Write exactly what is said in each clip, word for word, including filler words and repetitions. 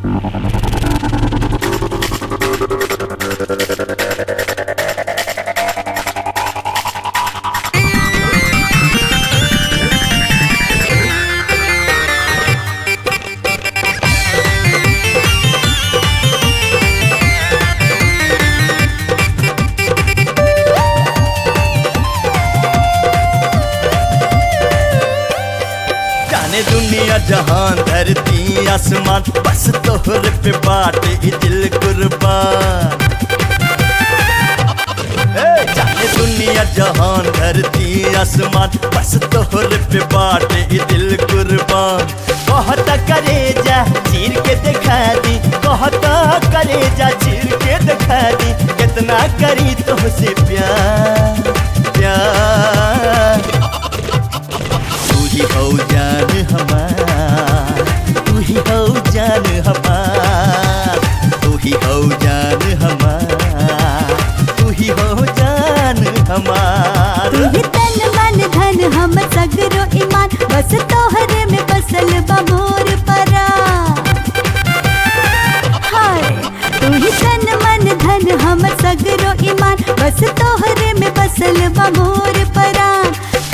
दुनिया जहान धरती आसमान बस तोहरे पे बाटे ई दिल कुर्बान। जाने दुनिया जहान धरती आसमान बस तोहरे पे बाटे ई दिल कुर्बान। कहता करेजा चीर के दिखा दी, कहता करेजा चीर के दिखा दी, कितना करी तुमसे प्यार प्यार। तू ही हो जान हमार, तू ही हो जान हमार, तू ही हो जान हमार, तू ही हो जान हमार। तू ही तन मन धन हम सगरो ईमान, बस तोहरे में बसल बा मोर परान। हाय तू ही तन मन धन हम सगरो ईमान, बस तोहरे में बसल बा मोर परान।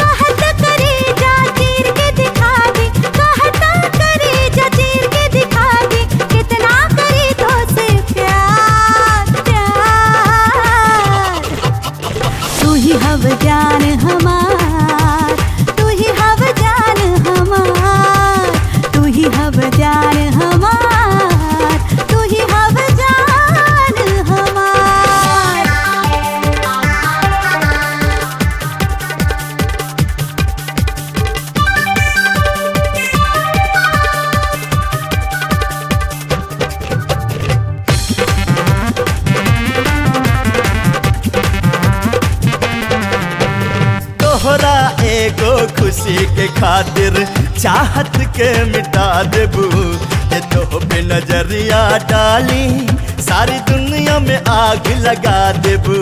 हव जान हमार, तू ही हव जान हमार, तू ही हव जान हमार, तू ही हव जान हमार। तोहरा एगो खुशी के खातिर चाहत के मिटा देबू। ये तो पे नजरिया डाली सारी दुनिया में आग लगा देबू।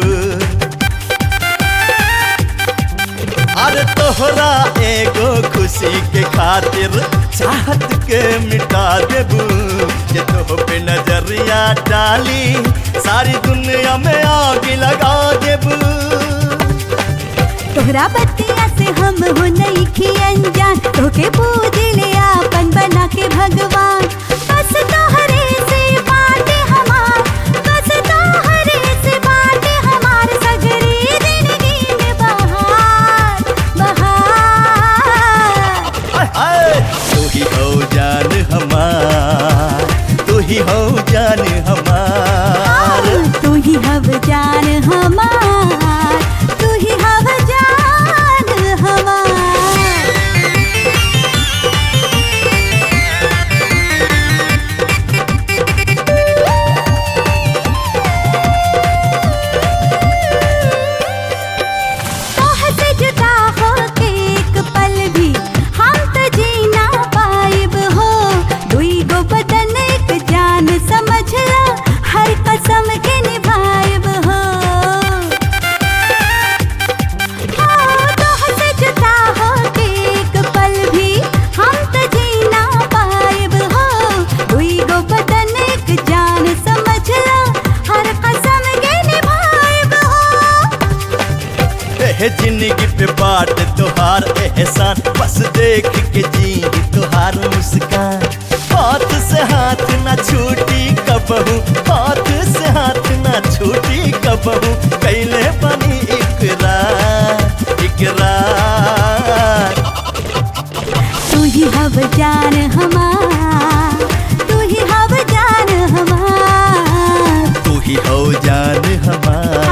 अरे तोहरा एगो खुशी के खातिर चाहत के मिटा देबू। ये तो पे नजरिया डाली सारी दुनिया में आग लगा देबू। तोहरा बतिया से हम हो नहीं की अनजान, तोके पूज ले आपन बना के भगवान। बस तोहरे से बाटे हमार, बस तोहरे से बाटे हमार, सगरी जिंदगी में बहार बहार। तू ही हो जान हमार, तू ही हो जान हमार, तू ही हव जान हमार, तू ही हव जान हमार। तोह से जुदा होके एक पल भी हम तो जी ना पाइब हो। दुई गो बदन एक जान समझ ला, हर कसम के निभाइब हो। तोह से जुदा होके एक पल भी हम तो जी ना पाइब हो। दुई गो बदन एक जान समझ ला, हर कसम के निभाइब हो। एह जिंदगी पे बाट तोहार एहसान, बस देख के जी तोहार मुस्कान। हाथ से हाथ ना छूटी कबहू, हाथ से हाथ ना छूटी कबहू, कैले बनी इकरार इकरार। तू ही हव जान हमार, तू ही हव जान हमार, तू ही हो जान हमार,